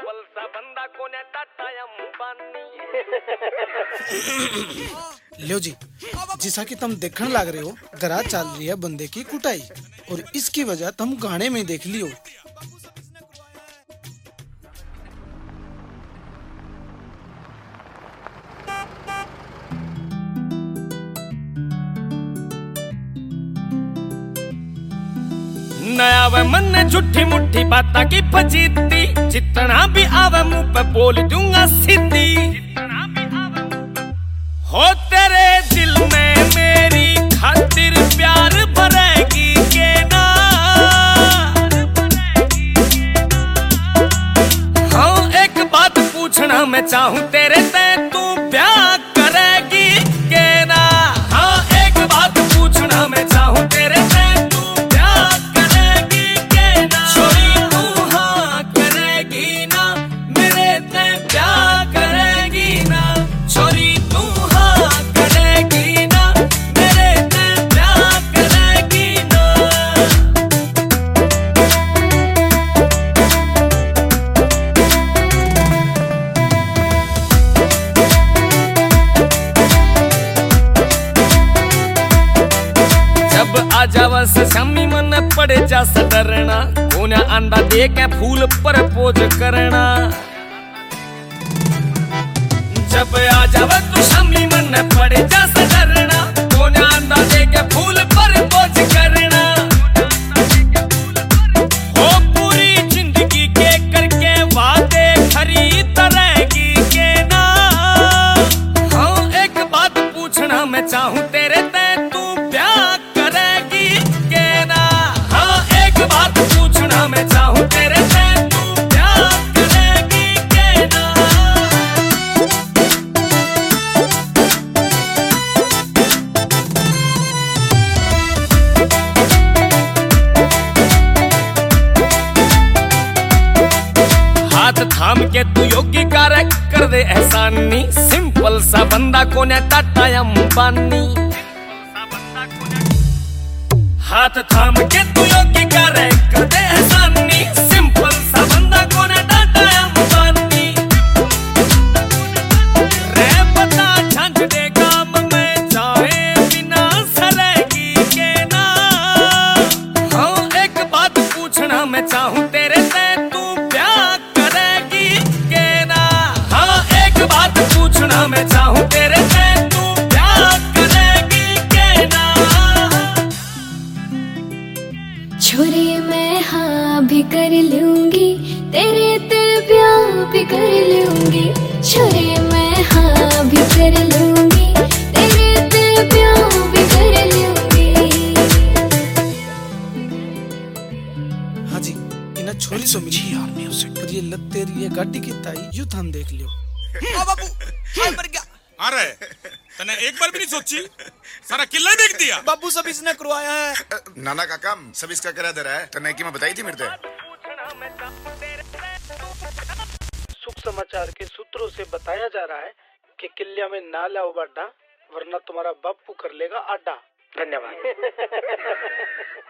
Simple सा बंदा को ने टाटा अंबानी। लो जी, जिसा कि तुम देखने लग रहे हो, गरा चल रही है बंदे की कुटाई और इसकी वजह तुम गाने में देख लियो। नया वे मन ने झूठी मुट्ठी बाता की फजीती, जितना भी आवे मुंह पे बोल दूंगा सीधी। हो तेरे दिल में मेरी खातिर प्यार भरेगी के ना, हाँ एक बात पूछना मैं चाहूं तेरे से, तू प्यार करेगी के ना। हाँ एक बात पूछना मैं चाहूं तेरे से, आजावस शमी मन पड़े जा सडरना, कोना अंडा दे के फूल पर पोज करना। जब आजाव तू शमी मन पड़े जा सडरना, कोना अंडा दे के फूल पर पोज करना। हो पूरी जिंदगी के करके वादे खरीद रहेगी के ना। हाँ एक बात पूछना मैं चाहूं तेरे से, तू प्यार करेगी के ना। हाँ एक बात पूछना मैं चाहूं तेरे से, तू प्यार करेगी के ना। हाथ थाम के तू योगी कार्य कर दे एहसानी, सिंपल सा बंदा को ने टाटा अंबानी। हाथ थाम के तू योगी कार्य कर दे एहसानी, सिंपल सा बंदा को ने टाटा अंबानी। रे पता झंझ दे काम में जाए बिना सरेगी के ना। हाँ एक बात पूछना मैं चाहूं तेरे से, तू प्यार करेगी के ना। हाँ एक बात पूछना मैं चाहूं तेरे से, तू प्यार करेगी के ना। छोरे मैं हाँ भी कर लूंगी, तेरे ते ब्याह भी कर लूंगी। छोरे मैं हाँ भी कर लूंगी, तेरे ते ब्याह भी कर लूंगी। हाँ जी, इन्हें छोरी सो मिली यार म्यूजिक पर ये लत तेरी ये गाड़ी की ताई यू थाम देख लियो। ओ बाबू हाय मर गया। अरे तने एक बार भी नहीं सोची, सारा किला ही बेच दिया। बाबू सब इसने करवाया है। नाना का काम सब इसका करा दे रहा है। तने की मैं बताई थी मेरे से। सुख समाचार के सूत्रों से बताया जा रहा है कि किले में ना लाओ बाडा, वरना तुम्हारा बापू कर लेगा आडा। धन्यवाद।